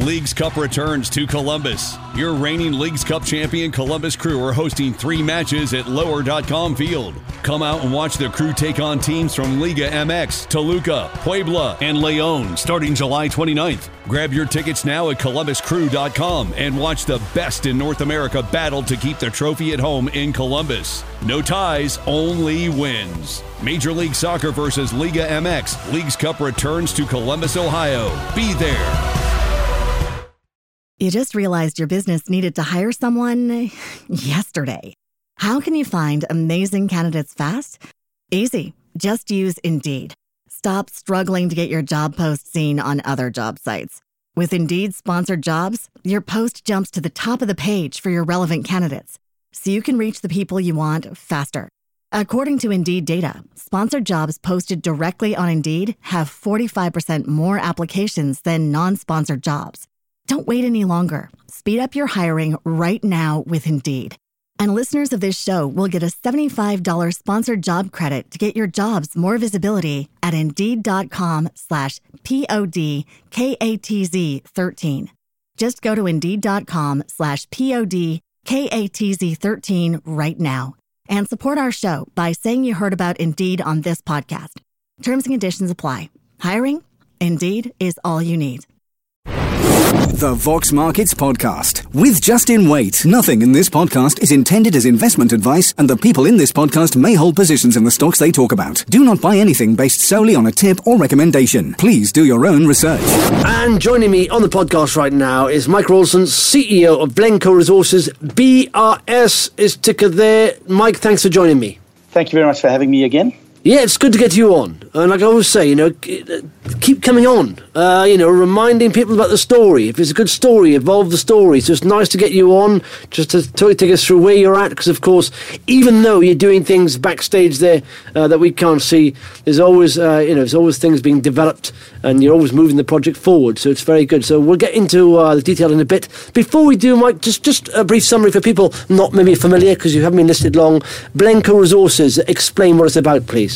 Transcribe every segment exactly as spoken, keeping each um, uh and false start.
Leagues Cup returns to Columbus. Your reigning Leagues Cup champion Columbus Crew are hosting three matches at lower dot com Field. Come out and watch the Crew take on teams from Liga M X, Toluca, Puebla, and León starting July twenty-ninth. Grab your tickets now at columbus crew dot com and watch the best in North America battle to keep the trophy at home in Columbus. No ties, only wins. Major League Soccer versus Liga M X. Leagues Cup returns to Columbus, Ohio. Be there. You just realized your business needed to hire someone yesterday. How can you find amazing candidates fast? Easy. Just use Indeed. Stop struggling to get your job post seen on other job sites. With Indeed sponsored jobs, your post jumps to the top of the page for your relevant candidates, so you can reach the people you want faster. According to Indeed data, sponsored jobs posted directly on Indeed have forty-five percent more applications than non-sponsored jobs. Don't wait any longer. Speed up your hiring right now with Indeed. And listeners of this show will get a seventy-five dollars sponsored job credit to get your jobs more visibility at Indeed.com slash P-O-D-K-A-T-Z 13. Just go to Indeed.com slash P-O-D-K-A-T-Z 13 right now and support our show by saying you heard about Indeed on this podcast. Terms and conditions apply. Hiring? Indeed is all you need. The Vox Markets Podcast with Justin Waite. Nothing in this podcast is intended as investment advice, and the people in this podcast may hold positions in the stocks they talk about. Do not buy anything based solely on a tip or recommendation. Please do your own research. And joining me on the podcast right now is Mike Rawlinson, C E O of Blencoe Resources. B R S is ticker there. Mike, thanks for joining me. Thank you very much for having me again. Yeah, it's good to get you on. And like I always say, you know, keep coming on. Uh, you know, reminding people about the story. If it's a good story, evolve the story. So it's nice to get you on, just to take us through where you're at. Because, of course, even though you're doing things backstage there uh, that we can't see, there's always, uh, you know, there's always things being developed, and you're always moving the project forward. So it's very good. So we'll get into uh, the detail in a bit. Before we do, Mike, just, just a brief summary for people not maybe familiar, because you haven't been listed long. Blencoe Resources, explain what it's about, please.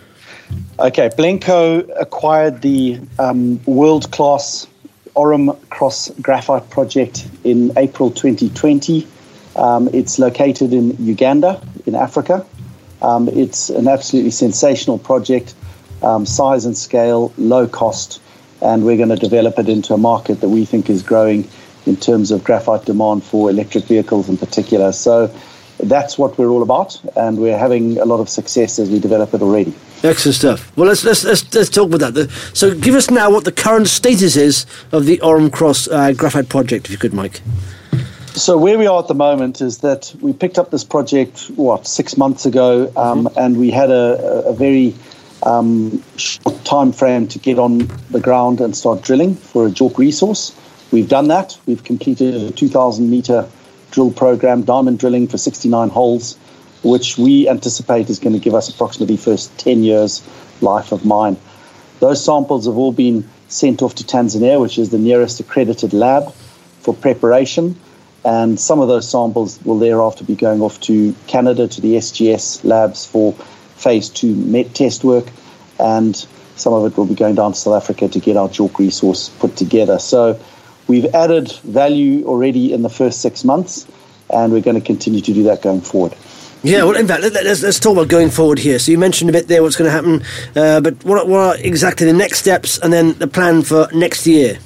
Okay, Blencoe acquired the um, world-class Aurum Cross Graphite project in April twenty twenty. Um, it's located in Uganda, in Africa. Um, it's an absolutely sensational project, um, size and scale, low cost, and we're going to develop it into a market that we think is growing in terms of graphite demand for electric vehicles in particular. So that's what we're all about, and we're having a lot of success as we develop it already. Excellent stuff. Well, let's let's let's, let's talk about that. So, give us now what the current status is of the Aurum Cross uh, Graphite project, if you could, Mike. So, where we are at the moment is that we picked up this project what six months ago, um, mm-hmm. and we had a, a very um, short time frame to get on the ground and start drilling for a JORC resource. We've done that. We've completed a two thousand meter drill program, diamond drilling for sixty-nine holes, which we anticipate is going to give us approximately first ten years life of mine. Those samples have all been sent off to Tanzania, which is the nearest accredited lab for preparation, and some of those samples will thereafter be going off to Canada, to the S G S labs for phase two met test work, and some of it will be going down to South Africa to get our JORC resource put together. So we've added value already in the first six months, and we're going to continue to do that going forward. Yeah, well, in fact, let, let's, let's talk about going forward here. So you mentioned a bit there what's going to happen, uh, but what, what are exactly the next steps and then the plan for next year?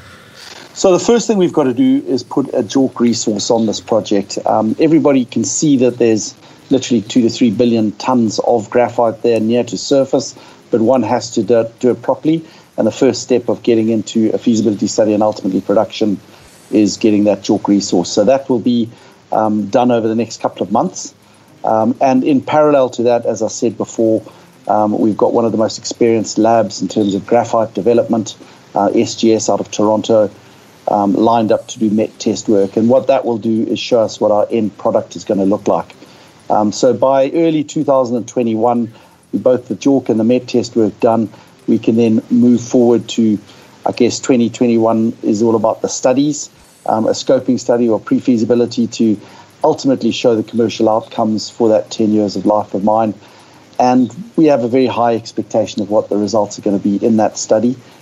So the first thing we've got to do is put a JORC resource on this project. Um, everybody can see that there's literally two to three billion tons of graphite there near to surface, but one has to do, do it properly. And the first step of getting into a feasibility study and ultimately production is getting that JORC resource. So that will be um, done over the next couple of months. Um, and in parallel to that, as I said before, um, we've got one of the most experienced labs in terms of graphite development, uh, S G S out of Toronto, um, lined up to do met test work. And what that will do is show us what our end product is going to look like. Um, so by early two thousand twenty-one, with both the JORC and the met test work done, we can then move forward to, I guess, twenty twenty-one is all about the studies, um, a scoping study or pre-feasibility to ultimately show the commercial outcomes for that ten years of life of mine. And we have a very high expectation of what the results are going to be in that study.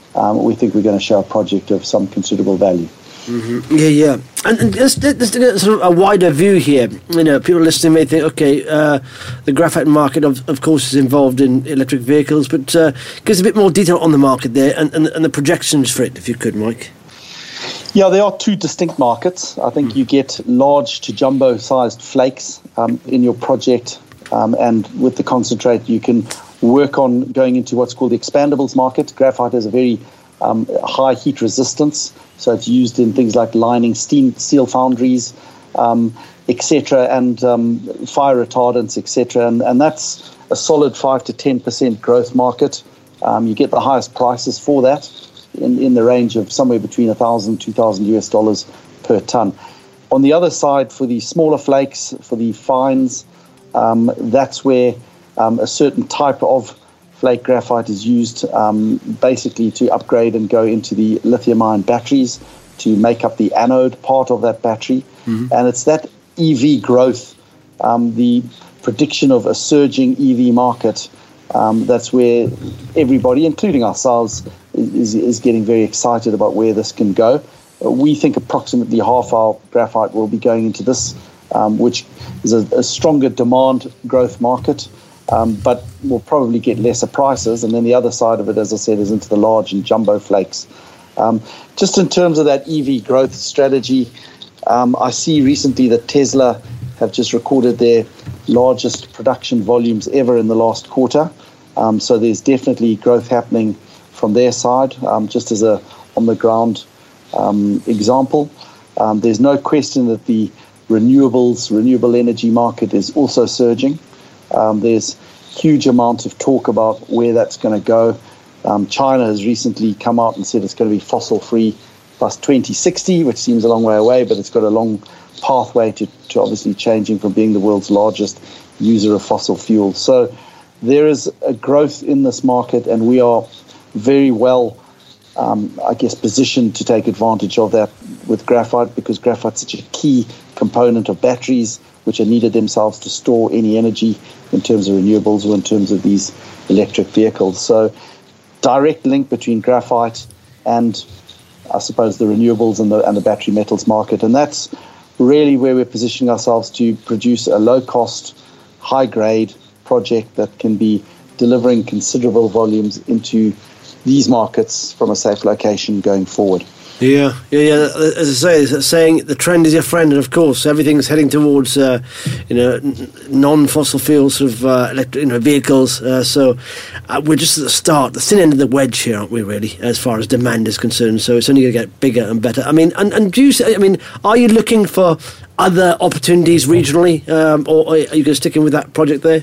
um, we think we're going to show a project of some considerable value. Mm-hmm. Yeah, yeah. And, and let's, let's get sort of a wider view here. You know, people listening may think, okay, uh, the graphite market, of, of course, is involved in electric vehicles, but uh, give us a bit more detail on the market there and, and, and the projections for it, if you could, Mike. Yeah, there are two distinct markets. I think mm. you get large to jumbo-sized flakes um, in your project, um, and with the concentrate, you can work on going into what's called the expandables market. Graphite has a very um, high heat resistance, so it's used in things like lining steam, steel foundries, um, et cetera, and um, fire retardants, et cetera. And, and that's a solid five to ten percent growth market. Um, you get the highest prices for that in, in the range of somewhere between one thousand, two thousand U S dollars per ton. On the other side, for the smaller flakes, for the fines, um, that's where um, a certain type of flake graphite is used um, basically to upgrade and go into the lithium-ion batteries to make up the anode part of that battery. Mm-hmm. And it's that E V growth, um, the prediction of a surging E V market, um, that's where everybody, including ourselves, is, is getting very excited about where this can go. Uh, we think approximately half our graphite will be going into this, um, which is a, a stronger demand growth market. Um, but we'll probably get lesser prices. And then the other side of it, as I said, is into the large and jumbo flakes. Um, just in terms of that E V growth strategy, um, I see recently that Tesla have just recorded their largest production volumes ever in the last quarter. Um, so there's definitely growth happening from their side, um, just as a on-the-ground um, example. Um, there's no question that the renewables, renewable energy market is also surging. Um, there's huge amounts of talk about where that's going to go. Um, China has recently come out and said it's going to be fossil-free by twenty sixty, which seems a long way away, but it's got a long pathway to, to obviously changing from being the world's largest user of fossil fuel. So there is a growth in this market, and we are very well, um, I guess, positioned to take advantage of that with graphite, because graphite's such a key component of batteries, which are needed themselves to store any energy in terms of renewables or in terms of these electric vehicles. So direct link between graphite and, I suppose, the renewables and the, and the battery metals market. And that's really where we're positioning ourselves to produce a low-cost, high-grade project that can be delivering considerable volumes into these markets from a safe location going forward. Yeah, yeah, yeah. As I say, it's saying the trend is your friend, and of course, everything's heading towards, uh, you know, non-fossil fuel sort of uh, electric, you know, vehicles. Uh, so uh, we're just at the start, the thin end of the wedge here, aren't we? Really, as far as demand is concerned. So it's only going to get bigger and better. I mean, and, and do you? I mean, are you looking for other opportunities regionally, um, or are you going to stick in with that project there?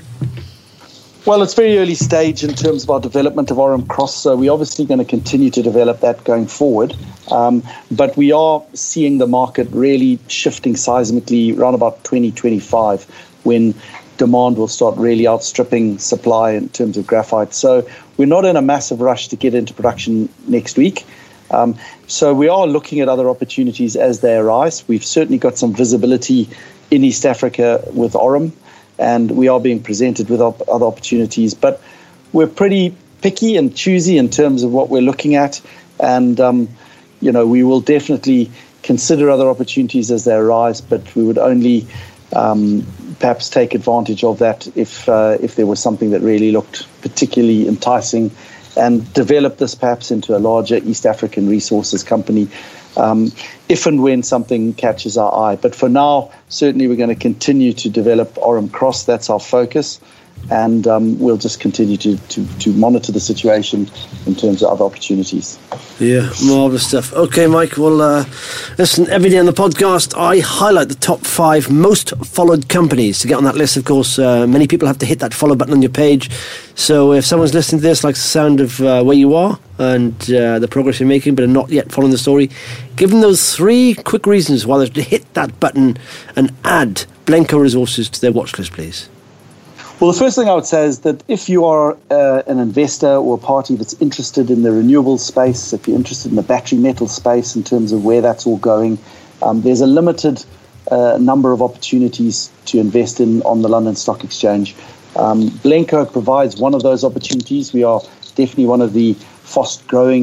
Well, it's very early stage in terms of our development of Aurum Cross, so we're obviously going to continue to develop that going forward. Um, but we are seeing the market really shifting seismically around about twenty twenty-five, when demand will start really outstripping supply in terms of graphite. So we're not in a massive rush to get into production next week. Um, so we are looking at other opportunities as they arise. We've certainly got some visibility in East Africa with Aurum, and we are being presented with op- other opportunities. But we're pretty picky and choosy in terms of what we're looking at. And, um, you know, we will definitely consider other opportunities as they arise, but we would only um, perhaps take advantage of that if uh, if there was something that really looked particularly enticing, and develop this perhaps into a larger East African resources company, um, if and when something catches our eye. But for now, certainly we're going to continue to develop Aurum Cross. That's our focus. And um, we'll just continue to, to, to monitor the situation in terms of other opportunities. Yeah, marvellous stuff. Okay, Mike, well, uh, listen, every day on the podcast, I highlight the top five most followed companies. To get on that list, of course, uh, many people have to hit that follow button on your page. So if someone's listening to this, likes the sound of uh, where you are and uh, the progress you're making, but are not yet following the story, give them those three quick reasons why they should hit that button and add Blenco Resources to their watch list, please. Well, the first thing I would say is that if you are uh, an investor or a party that's interested in the renewable space, if you're interested in the battery metal space in terms of where that's all going, um, there's a limited uh, number of opportunities to invest in on the London Stock Exchange. Um, Blenco provides one of those opportunities. We are definitely one of the fast-growing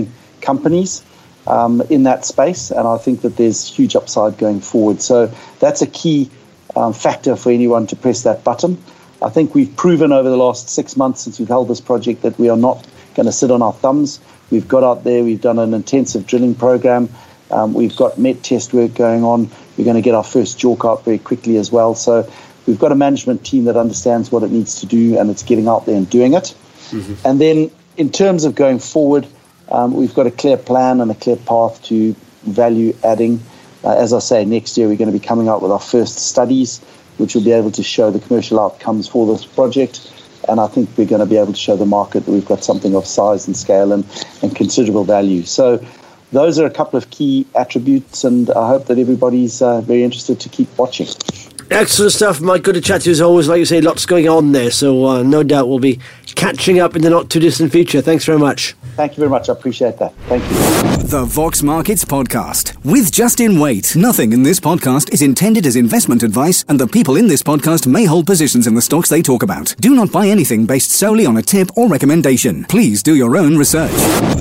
companies um, in that space, and I think that there's huge upside going forward. So that's a key um, factor for anyone to press that button. I think we've proven over the last six months since we've held this project that we are not going to sit on our thumbs. We've got out there, we've done an intensive drilling program, um, we've got met test work going on, we're going to get our first JORC out very quickly as well. So we've got a management team that understands what it needs to do, and it's getting out there and doing it. Mm-hmm. And then in terms of going forward, um, we've got a clear plan and a clear path to value adding. Uh, as I say, next year we're going to be coming out with our first studies, which will be able to show the commercial outcomes for this project. And I think we're going to be able to show the market that we've got something of size and scale and, and considerable value. So those are a couple of key attributes, and I hope that everybody's uh, very interested to keep watching. Excellent stuff, Mike. Good to chat to you as always. Like you say, lots going on there, so uh, no doubt we'll be catching up in the not-too-distant future. Thanks very much. Thank you very much. I appreciate that. Thank you. The Vox Markets Podcast with Justin Waite. Nothing in this podcast is intended as investment advice, and the people in this podcast may hold positions in the stocks they talk about. Do not buy anything based solely on a tip or recommendation. Please do your own research.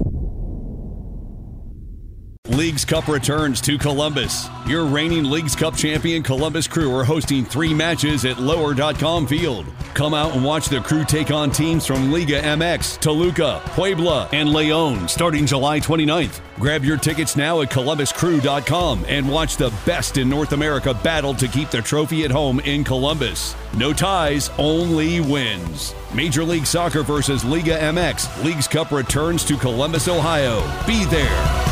Leagues Cup returns to Columbus. Your reigning Leagues Cup champion Columbus Crew are hosting three matches at lower dot com field. Come out and watch the Crew take on teams from Liga M X, Toluca, Puebla, and Leon starting July twenty-ninth. Grab your tickets now at columbus crew dot com and watch the best in North America battle to keep the trophy at home in Columbus. No ties, only wins. Major League Soccer versus Liga M X. Leagues Cup returns to Columbus, Ohio. Be there.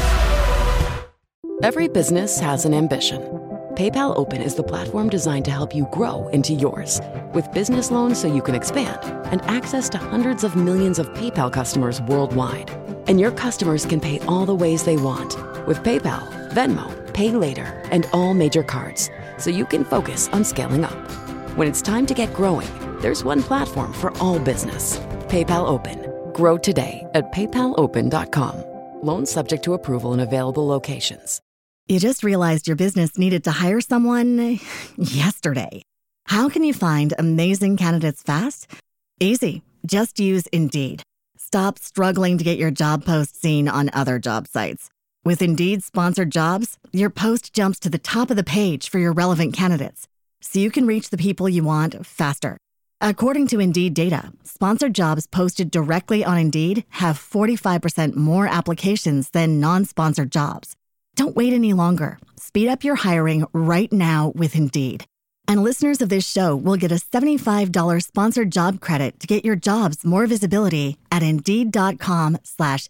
Every business has an ambition. PayPal Open is the platform designed to help you grow into yours. With business loans so you can expand and access to hundreds of millions of PayPal customers worldwide. And your customers can pay all the ways they want with PayPal, Venmo, Pay Later, and all major cards, so you can focus on scaling up. When it's time to get growing, there's one platform for all business. PayPal Open. Grow today at paypal open dot com. Loans subject to approval in available locations. You just realized your business needed to hire someone yesterday. How can you find amazing candidates fast? Easy. Just use Indeed. Stop struggling to get your job post seen on other job sites. With Indeed sponsored jobs, your post jumps to the top of the page for your relevant candidates, so you can reach the people you want faster. According to Indeed data, sponsored jobs posted directly on Indeed have forty-five percent more applications than non-sponsored jobs. Don't wait any longer. Speed up your hiring right now with Indeed. And listeners of this show will get a seventy-five dollars sponsored job credit to get your jobs more visibility at Indeed.com slash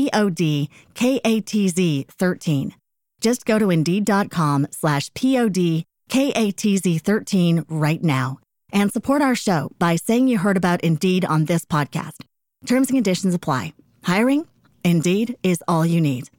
P-O-D-K-A-T-Z 13. Just go to Indeed.com slash P-O-D-K-A-T-Z 13 right now and support our show by saying you heard about Indeed on this podcast. Terms and conditions apply. Hiring? Indeed is all you need.